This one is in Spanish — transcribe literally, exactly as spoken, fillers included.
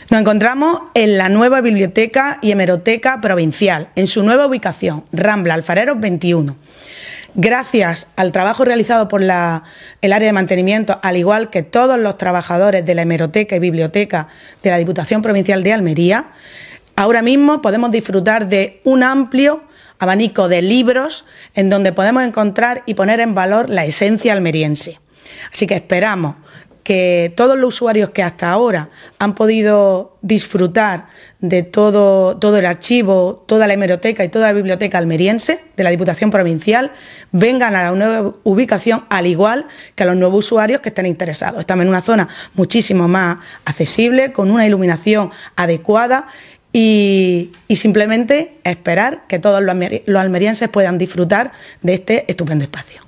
Nos encontramos en la nueva Biblioteca y Hemeroteca Provincial, en su nueva ubicación, Rambla Alfareros veintiuno. Gracias al trabajo realizado por la, el área de mantenimiento, al igual que todos los trabajadores de la Hemeroteca y Biblioteca de la Diputación Provincial de Almería, ahora mismo podemos disfrutar de un amplio abanico de libros en donde podemos encontrar y poner en valor la esencia almeriense. Así que esperamos que todos los usuarios que hasta ahora han podido disfrutar de todo, todo el archivo, toda la hemeroteca y toda la biblioteca almeriense de la Diputación Provincial vengan a la nueva ubicación, al igual que a los nuevos usuarios que estén interesados. Estamos en una zona muchísimo más accesible, con una iluminación adecuada y, y simplemente esperar que todos los almerienses puedan disfrutar de este estupendo espacio.